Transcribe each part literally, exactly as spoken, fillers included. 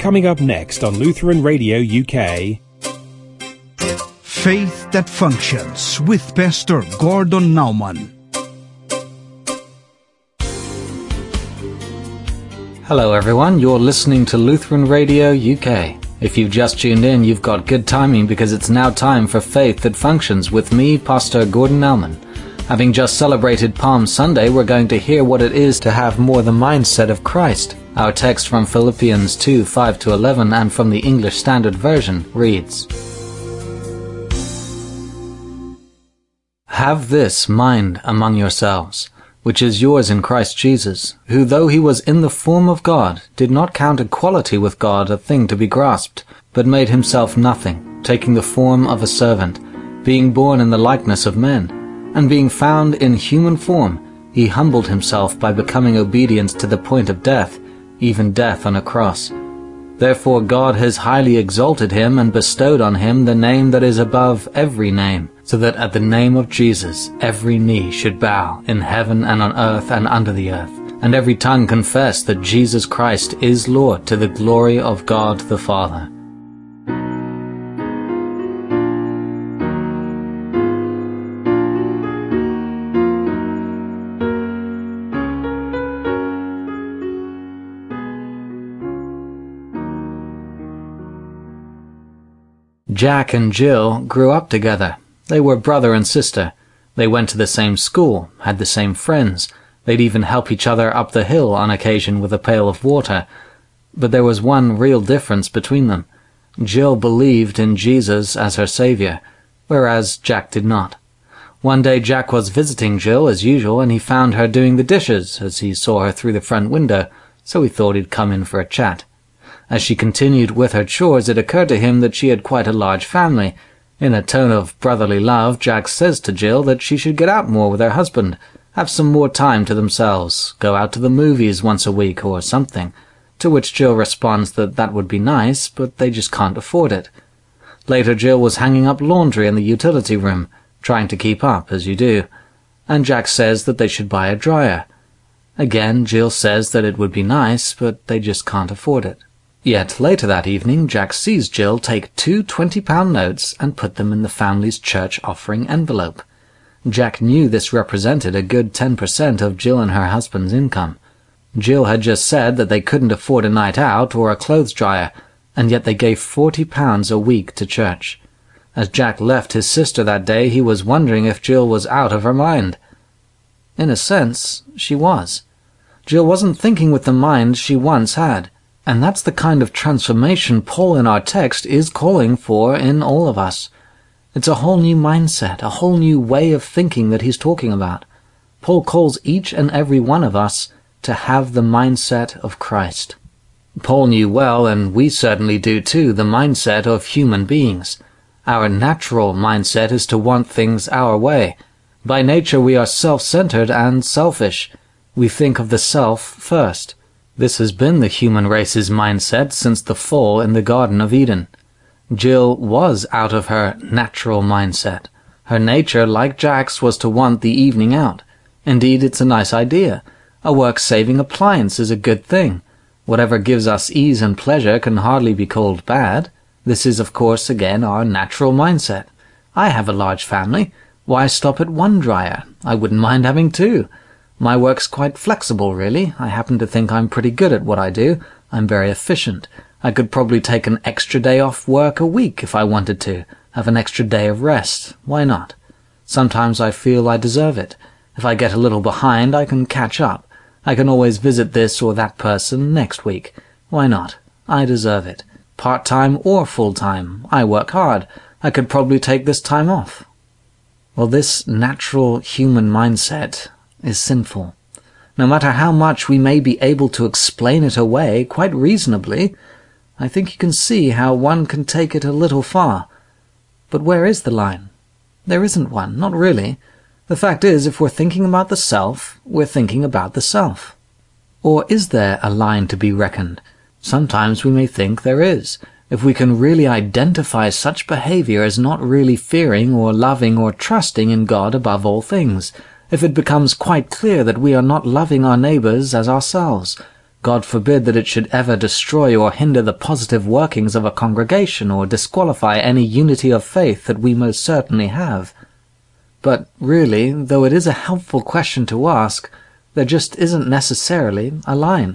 Coming up next on Lutheran Radio U K. Faith That Functions with Pastor Gordon Nauman. Hello everyone, you're listening to Lutheran Radio U K. If you've just tuned in, you've got good timing because it's now time for Faith That Functions with me, Pastor Gordon Nauman. Having just celebrated Palm Sunday, we're going to hear what it is to have more the mindset of Christ. Our text from Philippians two, five to eleven and from the English Standard Version reads, Have this mind among yourselves, which is yours in Christ Jesus, who though he was in the form of God, did not count equality with God a thing to be grasped, but made himself nothing, taking the form of a servant, being born in the likeness of men, and being found in human form, he humbled himself by becoming obedient to the point of death, even death on a cross. Therefore God has highly exalted him and bestowed on him the name that is above every name, so that at the name of Jesus every knee should bow in heaven and on earth and under the earth, and every tongue confess that Jesus Christ is Lord to the glory of God the Father. Jack and Jill grew up together. They were brother and sister. They went to the same school, had the same friends. They'd even help each other up the hill on occasion with a pail of water. But there was one real difference between them. Jill believed in Jesus as her savior, whereas Jack did not. One day Jack was visiting Jill as usual, and he found her doing the dishes as he saw her through the front window, so he thought he'd come in for a chat. As she continued with her chores, it occurred to him that she had quite a large family. In a tone of brotherly love, Jack says to Jill that she should get out more with her husband, have some more time to themselves, go out to the movies once a week or something, to which Jill responds that that would be nice, but they just can't afford it. Later Jill was hanging up laundry in the utility room, trying to keep up, as you do, and Jack says that they should buy a dryer. Again, Jill says that it would be nice, but they just can't afford it. Yet later that evening, Jack sees Jill take two twenty-pound notes and put them in the family's church offering envelope. Jack knew this represented a good ten percent of Jill and her husband's income. Jill had just said that they couldn't afford a night out or a clothes dryer, and yet they gave forty pounds a week to church. As Jack left his sister that day, he was wondering if Jill was out of her mind. In a sense, she was. Jill wasn't thinking with the mind she once had. And that's the kind of transformation Paul in our text is calling for in all of us. It's a whole new mindset, a whole new way of thinking that he's talking about. Paul calls each and every one of us to have the mindset of Christ. Paul knew well, and we certainly do too, the mindset of human beings. Our natural mindset is to want things our way. By nature we are self-centered and selfish. We think of the self first. This has been the human race's mindset since the fall in the Garden of Eden. Jill was out of her natural mindset. Her nature, like Jack's, was to want the evening out. Indeed, it's a nice idea. A work-saving appliance is a good thing. Whatever gives us ease and pleasure can hardly be called bad. This is, of course, again, our natural mindset. I have a large family. Why stop at one dryer? I wouldn't mind having two. My work's quite flexible, really. I happen to think I'm pretty good at what I do. I'm very efficient. I could probably take an extra day off work a week if I wanted to. Have an extra day of rest. Why not? Sometimes I feel I deserve it. If I get a little behind, I can catch up. I can always visit this or that person next week. Why not? I deserve it. Part-time or full-time. I work hard. I could probably take this time off. Well, this natural human mindset is sinful. No matter how much we may be able to explain it away quite reasonably, I think you can see how one can take it a little far. But where is the line? There isn't one, not really. The fact is, if we're thinking about the self, we're thinking about the self. Or is there a line to be reckoned? Sometimes we may think there is. If we can really identify such behavior as not really fearing or loving or trusting in God above all things, if it becomes quite clear that we are not loving our neighbors as ourselves, God forbid that it should ever destroy or hinder the positive workings of a congregation or disqualify any unity of faith that we most certainly have. But really, though it is a helpful question to ask, there just isn't necessarily a line.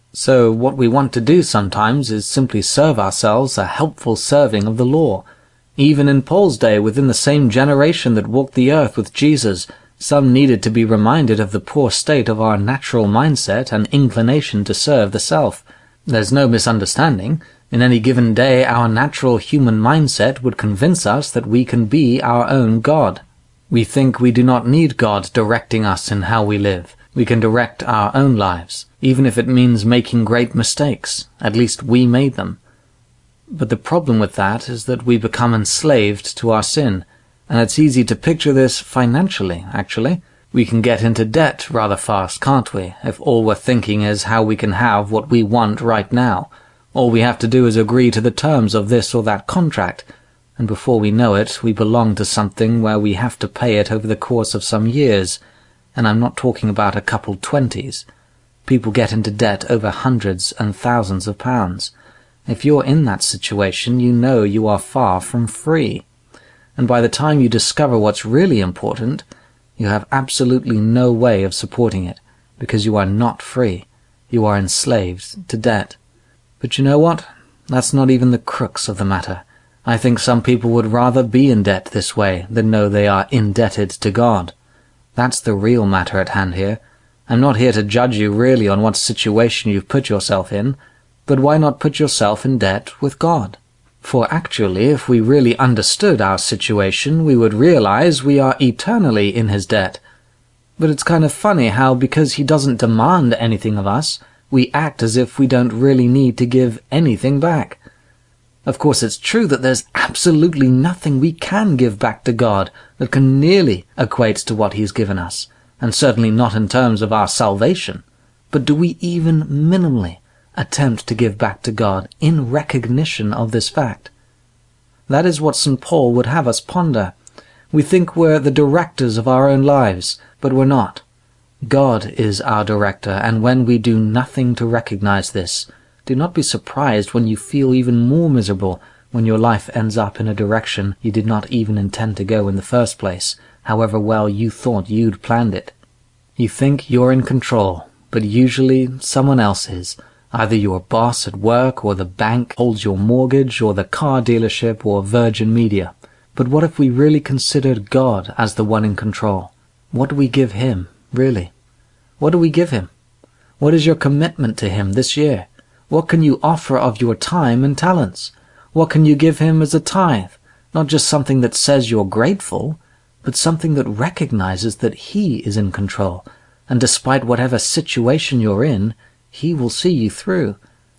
So what we want to do sometimes is simply serve ourselves a helpful serving of the law. Even in Paul's day, within the same generation that walked the earth with Jesus, some needed to be reminded of the poor state of our natural mindset and inclination to serve the self. There's no misunderstanding. In any given day, our natural human mindset would convince us that we can be our own God. We think we do not need God directing us in how we live. We can direct our own lives, even if it means making great mistakes. At least we made them. But the problem with that is that we become enslaved to our sin. And it's easy to picture this financially, actually. We can get into debt rather fast, can't we, if all we're thinking is how we can have what we want right now. All we have to do is agree to the terms of this or that contract, and before we know it, we belong to something where we have to pay it over the course of some years. And I'm not talking about a couple twenties. People get into debt over hundreds and thousands of pounds. If you're in that situation, you know you are far from free. And by the time you discover what's really important, you have absolutely no way of supporting it, because you are not free. You are enslaved to debt. But you know what? That's not even the crux of the matter. I think some people would rather be in debt this way than know they are indebted to God. That's the real matter at hand here. I'm not here to judge you really on what situation you've put yourself in, but why not put yourself in debt with God? For actually, if we really understood our situation, we would realize we are eternally in his debt. But it's kind of funny how, because he doesn't demand anything of us, we act as if we don't really need to give anything back. Of course, it's true that there's absolutely nothing we can give back to God that can nearly equate to what he's given us, and certainly not in terms of our salvation. But do we even minimally attempt to give back to God in recognition of this fact? That is what Saint Paul would have us ponder. We think we're the directors of our own lives, but we're not. God is our director, and when we do nothing to recognize this, do not be surprised when you feel even more miserable when your life ends up in a direction you did not even intend to go in the first place, however well you thought you'd planned it. You think you're in control, but usually someone else is. Either your boss at work, or the bank holds your mortgage, or the car dealership, or Virgin Media. But what if we really considered God as the one in control? What do we give him, really? What do we give him? What is your commitment to him this year? What can you offer of your time and talents? What can you give him as a tithe? Not just something that says you're grateful, but something that recognizes that he is in control, and despite whatever situation you're in, he will see you through.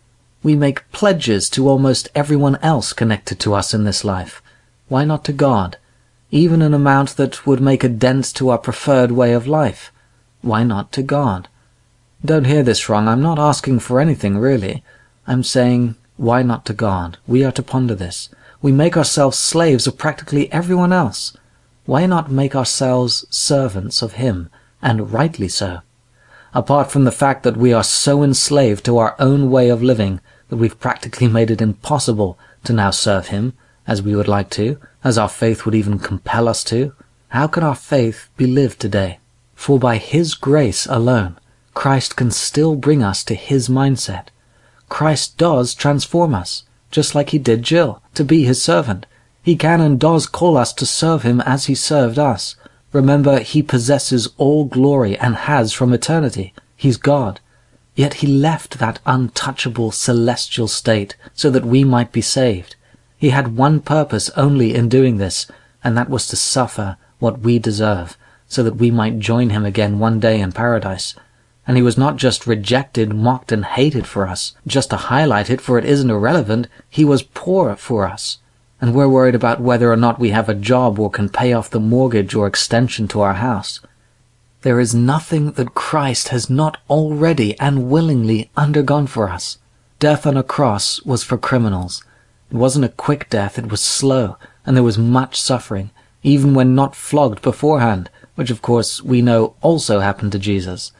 We make pledges to almost everyone else connected to us in this life. Why not to God? Even an amount that would make a dent to our preferred way of life. Why not to God? Don't hear this wrong. I'm not asking for anything, really. I'm saying, why not to God? We are to ponder this. We make ourselves slaves of practically everyone else. Why not make ourselves servants of him, and rightly so? Apart from the fact that we are so enslaved to our own way of living that we've practically made it impossible to now serve him as we would like to, as our faith would even compel us to, how can our faith be lived today? For by his grace alone, Christ can still bring us to his mindset. Christ does transform us, just like he did Jill, to be his servant. He can and does call us to serve him as he served us. Remember, he possesses all glory and has from eternity. He's God. Yet he left that untouchable celestial state so that we might be saved. He had one purpose only in doing this, and that was to suffer what we deserve, so that we might join him again one day in paradise. And he was not just rejected, mocked, and hated for us, just to highlight it, for it isn't irrelevant. He was poor for us. And we're worried about whether or not we have a job or can pay off the mortgage or extension to our house. There is nothing that Christ has not already and willingly undergone for us. Death on a cross was for criminals. It wasn't a quick death, it was slow, and there was much suffering, even when not flogged beforehand, which of course we know also happened to Jesus.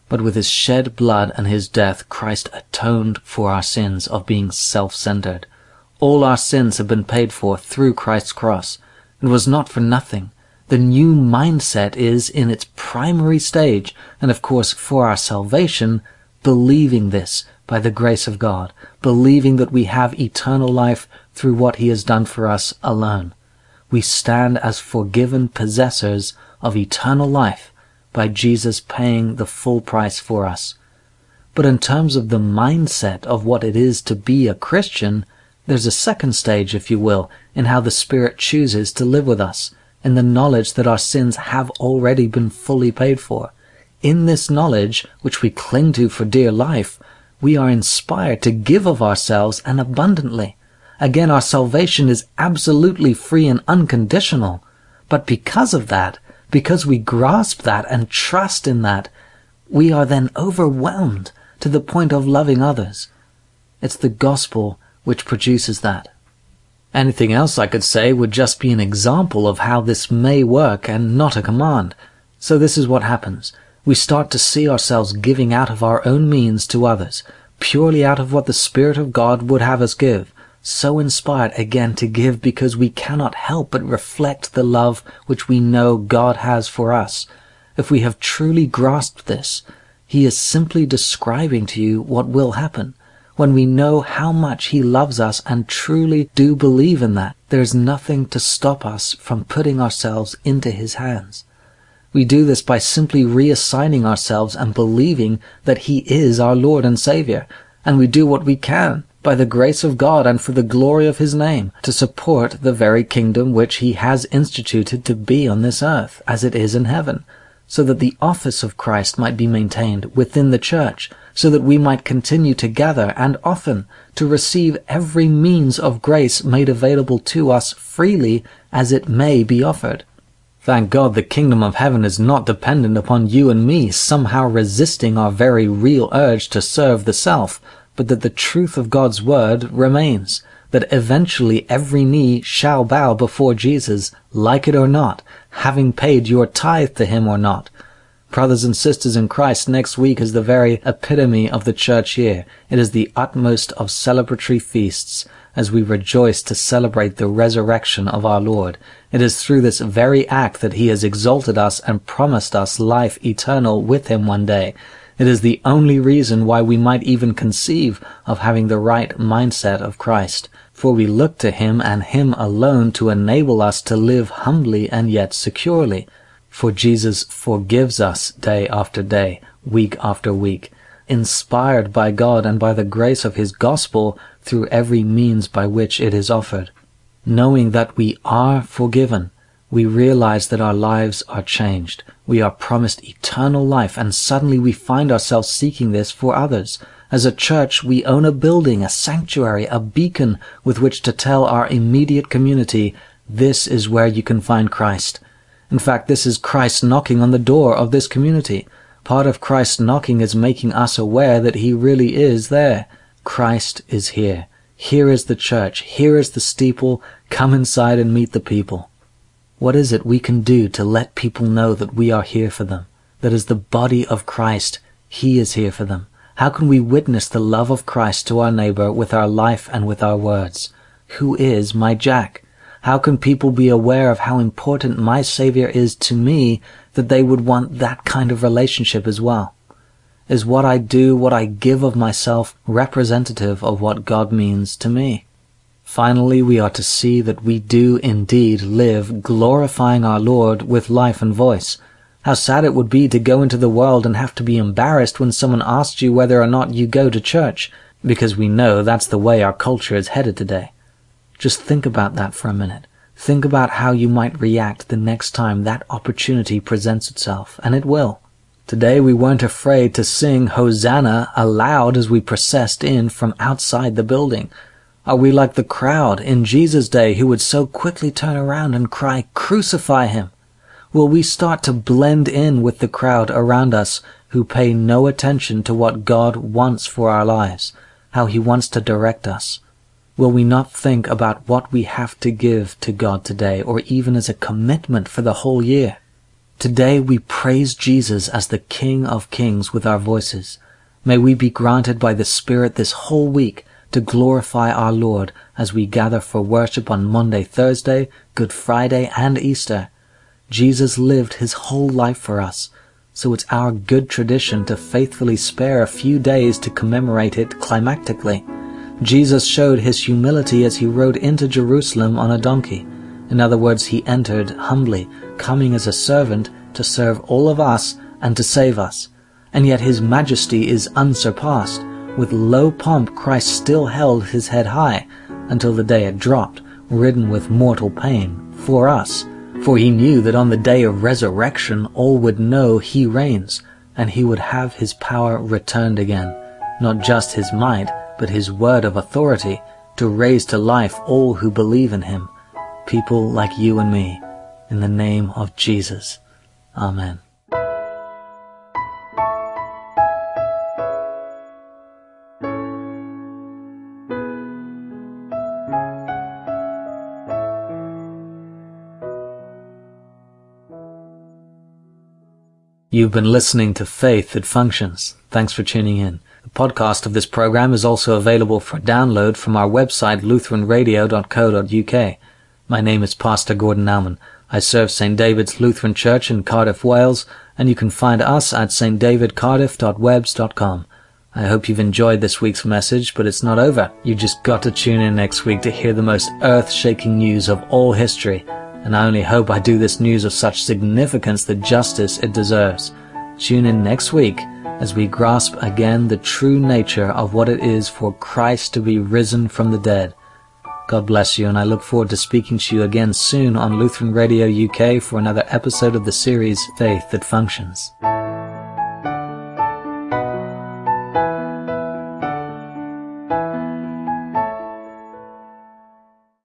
But with his shed blood and his death, Christ atoned for our sins of being self-centered. All our sins have been paid for through Christ's cross. It was not for nothing. The new mindset is in its primary stage, and of course for our salvation, believing this by the grace of God, believing that we have eternal life through what he has done for us alone. We stand as forgiven possessors of eternal life by Jesus paying the full price for us. But in terms of the mindset of what it is to be a Christian, there's a second stage, if you will, in how the Spirit chooses to live with us, in the knowledge that our sins have already been fully paid for. In this knowledge, which we cling to for dear life, we are inspired to give of ourselves and abundantly. Again, our salvation is absolutely free and unconditional. But because of that, because we grasp that and trust in that, we are then overwhelmed to the point of loving others. It's the gospel which produces that. Anything else I could say would just be an example of how this may work and not a command. So this is what happens. We start to see ourselves giving out of our own means to others, purely out of what the Spirit of God would have us give, so inspired again to give because we cannot help but reflect the love which we know God has for us. If we have truly grasped this, he is simply describing to you what will happen. When we know how much he loves us and truly do believe in that, there is nothing to stop us from putting ourselves into his hands. We do this by simply reassigning ourselves and believing that he is our Lord and Savior, and we do what we can, by the grace of God and for the glory of his name, to support the very kingdom which he has instituted to be on this earth, as it is in heaven, so that the office of Christ might be maintained within the church, so that we might continue to gather and often to receive every means of grace made available to us freely as it may be offered. Thank God the kingdom of heaven is not dependent upon you and me somehow resisting our very real urge to serve the self, but that the truth of God's word remains, that eventually every knee shall bow before Jesus, like it or not, having paid your tithe to him or not. Brothers and sisters in Christ, next week is the very epitome of the church year. It is the utmost of celebratory feasts, as we rejoice to celebrate the resurrection of our Lord. It is through this very act that he has exalted us and promised us life eternal with him one day. It is the only reason why we might even conceive of having the right mindset of Christ, for we look to him and him alone to enable us to live humbly and yet securely. For Jesus forgives us day after day, week after week, inspired by God and by the grace of his gospel through every means by which it is offered. Knowing that we are forgiven, we realize that our lives are changed. We are promised eternal life, and suddenly we find ourselves seeking this for others. As a church, we own a building, a sanctuary, a beacon with which to tell our immediate community, this is where you can find Christ. In fact, this is Christ knocking on the door of this community. Part of Christ knocking is making us aware that he really is there. Christ is here. Here is the church. Here is the steeple. Come inside and meet the people. What is it we can do to let people know that we are here for them? That as the body of Christ, he is here for them. How can we witness the love of Christ to our neighbor with our life and with our words? Who is my Jack? How can people be aware of how important my Savior is to me that they would want that kind of relationship as well? Is what I do, what I give of myself, representative of what God means to me? Finally, we are to see that we do indeed live glorifying our Lord with life and voice. How sad it would be to go into the world and have to be embarrassed when someone asks you whether or not you go to church, because we know that's the way our culture is headed today. Just think about that for a minute. Think about how you might react the next time that opportunity presents itself, and it will. Today we weren't afraid to sing Hosanna aloud as we processed in from outside the building. Are we like the crowd in Jesus' day who would so quickly turn around and cry, "Crucify him"? Will we start to blend in with the crowd around us who pay no attention to what God wants for our lives, how he wants to direct us? Will we not think about what we have to give to God today, or even as a commitment for the whole year? Today we praise Jesus as the King of Kings with our voices. May we be granted by the Spirit this whole week to glorify our Lord as we gather for worship on Monday, Thursday, Good Friday, and Easter. Jesus lived his whole life for us, so it's our good tradition to faithfully spare a few days to commemorate it climactically. Jesus showed his humility as he rode into Jerusalem on a donkey. In other words, he entered humbly, coming as a servant to serve all of us and to save us. And yet his majesty is unsurpassed. With low pomp, Christ still held his head high until the day it dropped, ridden with mortal pain, for us. For he knew that on the day of resurrection all would know he reigns, and he would have his power returned again, not just his might, but his word of authority, to raise to life all who believe in him, people like you and me, in the name of Jesus. Amen. You've been listening to Faith That Functions. Thanks for tuning in. The podcast of this program is also available for download from our website lutheran radio dot co dot u k. My name is Pastor Gordon Nauman. I serve Saint David's Lutheran Church in Cardiff, Wales, and you can find us at s t david cardiff dot webs dot com. I hope you've enjoyed this week's message, but it's not over. You just got to tune in next week to hear the most earth-shaking news of all history, and I only hope I do this news of such significance the justice it deserves. Tune in next week as we grasp again the true nature of what it is for Christ to be risen from the dead. God bless you, and I look forward to speaking to you again soon on Lutheran Radio U K for another episode of the series Faith That Functions.